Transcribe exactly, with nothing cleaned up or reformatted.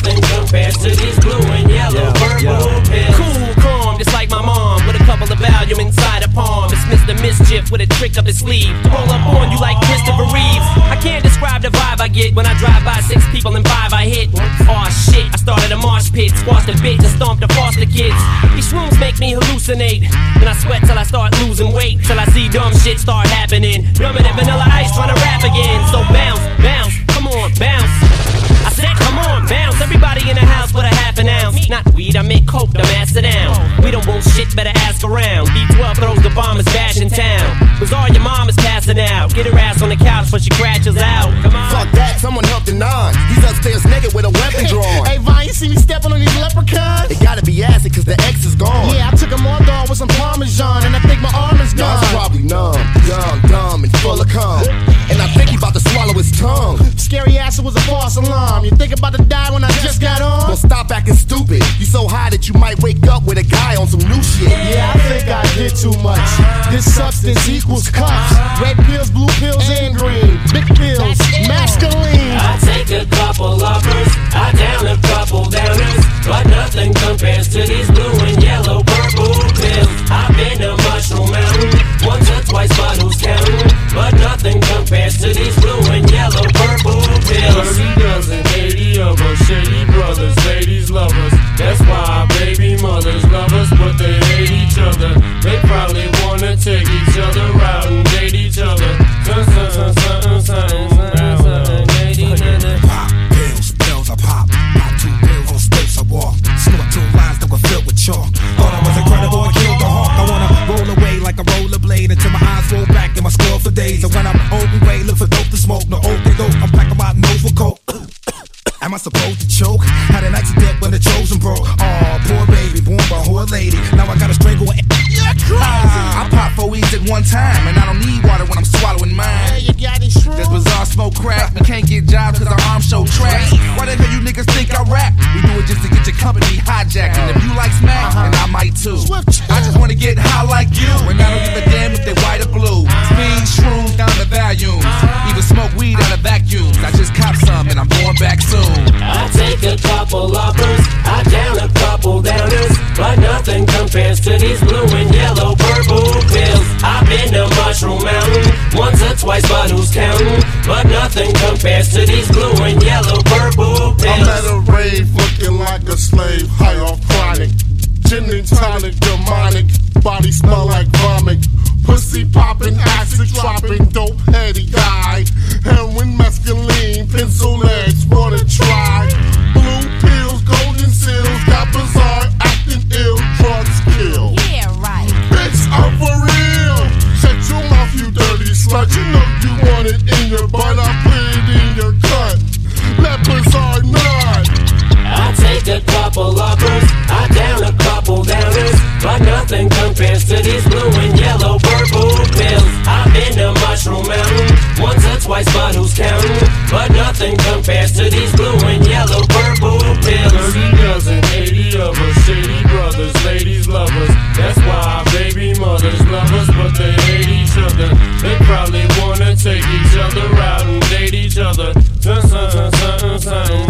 nothing compares to these blue and yellow purple pills. Cool, calm, just like my mom, with a couple of Valium inside a palm. It's Mister Mischief with a trick up his sleeve. Roll up on you like Christopher Reeves. I can't describe the vibe I get when I drive by six people and five I hit. Aw shit, I started a mosh pit, squashed a bitch and stomped the foster kids. These shrooms make me hallucinate. Then I sweat till I start losing weight, till I see dumb shit start happening. Dumber than Vanilla Ice trying to rap again. So bounce, bounce, come on, bounce. I said come on, bounce. Everybody in the house with a half an ounce. Not weed, I make coke, dumb ass sit down. We don't want shit, better ask around. B twelve throws the bombers bash in town. Cause all your mama's passing out. Get her ass on the couch when she crashes out. Come on. Fuck that, someone help the nine. He's upstairs naked with a weapon drawn. Hey Vine, you see me stepping on these leprechauns? It gotta be acid cause the X is gone. Yeah, I took them all dog with some Parmesan, and I think my arm is gone. God's probably numb, young, dumb, and full of cum. And I think he about to swallow his tongue. Scary ass, it was a false alarm. You think about to die when I just got on? Well, stop acting stupid. You so high that you might wake up with a guy on some new shit. Yeah, I think I did too much. This substance equals cuffs. Red pills, blue pills, and green. Big pills, masculine. I take a couple uppers, I down a couple downers, but nothing compares to these blue and yellow purple pills. I've been to Mushroom Mountain once or twice, but who's counting? But nothing compares to these blue and yellow purple pills. Thirty dozen, eighty of us, shady brothers, ladies love us. That's why our baby mothers love us, but they hate each other. They probably wanna take each other out and date each other. Sun, sun, sun, sun, sun, sun, sun, pop pills, pills I pop. Pop two pills on steps I walk. Snort two lines that were filled with chalk. Thought I was incredible, I killed the hawk. I wanna roll away like a rollerblade until my eyes roll back and my skull for days. And when I'm open way, look for dope to smoke. No old they dope, I'm packing my nose for coke. Am I supposed to choke? Had an accident when the chosen broke. Aw, poor baby, born by a whore lady. Now I gotta strangle it. You're crazy. Ah, I pop four weeds at one time, and I don't need water when I'm swallowing mine. Hey, you got any shrooms? This bizarre smoke crack. We can't get jobs cause our arms show trash. Why the hell you niggas think I rap? We do it just to get your company hijacked. And if you like smack, uh-huh. then I might too. I just wanna get high like you, and I don't give a damn if they white or blue. Speed, shrooms down the volumes. Even smoke weed out of vacuums. I just cop some and I'm going back soon. I take a couple uppers, I down a couple downers, but nothing compares to these blue and yellow purple pills. I've been to Mushroom Mountain once or twice, but who's counting? But nothing compares to these blue and yellow purple pills. I'm at a rave looking like a slave, high off chronic. Gin and tonic, demonic, body smell like vomit. Pussy popping, acid dropping, dope heady guy. Heroin, mescaline, pencil legs, wanna try. Blue pills, golden seals, got bizarre, acting ill, drugs kill. Yeah, right. Bitch, I'm for real. Shut your mouth, you dirty slut. You know you want it in your butt, I put it in your cut. Let bizarre nut. I take a couple uppers, I down a couple downers, but nothing compares to these blue and yellow purple pills. I've been to Mushroom Mountain once or twice, but who's counting? But nothing compares to these blue and yellow purple pills. Thirty dozen, eighty of us, shady brothers, ladies love us. That's why our baby mothers love us, but they hate each other. They probably wanna take each other out and date each other. Sun, sun, sun, sun, sun.